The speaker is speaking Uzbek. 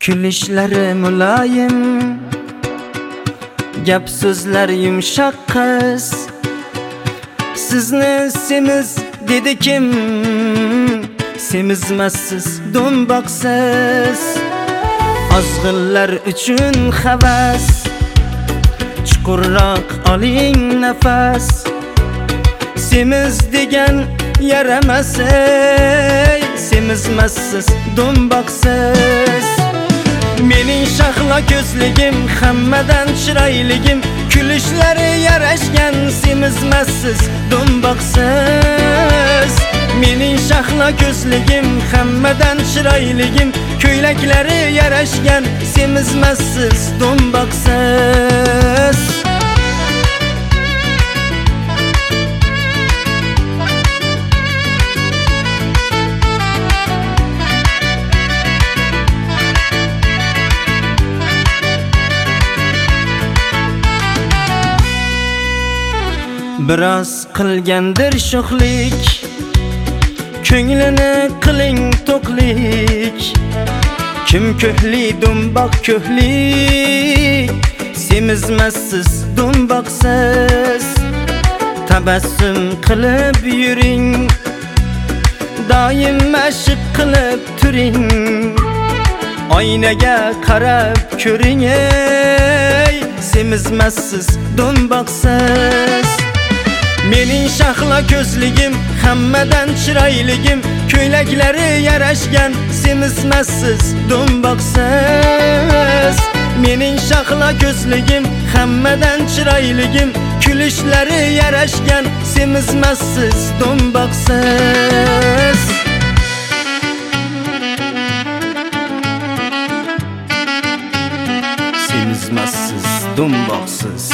Gülüşleri mülayim, gap sözler yumşak kız. Sizni semiz dedi kim? Semizmezsiz, dumbaksız. Azgınlar üçün havas, çukurroq oling nafas. Semiz degan yaramas ey, semizmezsiz, dumbaksız. Mening shahlo ko'zligim, hammadan chiroyligim, kulishlari yarashgan, semizmezsiz, dumbaksız. Mening shahlo ko'zligim, hammadan chiroyligim, ko'ylaklari yarashgan, semizmezsiz, dumbaksız. Biroz qilgandir sho'xlik, ko'nglini qiling to'qlik. Kim ko'hli dumboq ko'hli, semizmezsiz, dumboqsiz. Tabassum qilib yuring, doim mashq qilib turing. Oynaga qarab ko'ring ey, semizmezsiz, dumboqsiz. Mening shahlo ko'zligim, hammadan chiroyligim, ko'ylaklari yarashgan, semizmezsiz, dumboqsiz. Mening shahlo ko'zligim, hammadan chiroyligim, kulishlari yarashgan, semizmezsiz, dumboqsiz. Semizmezsiz, dumboqsiz.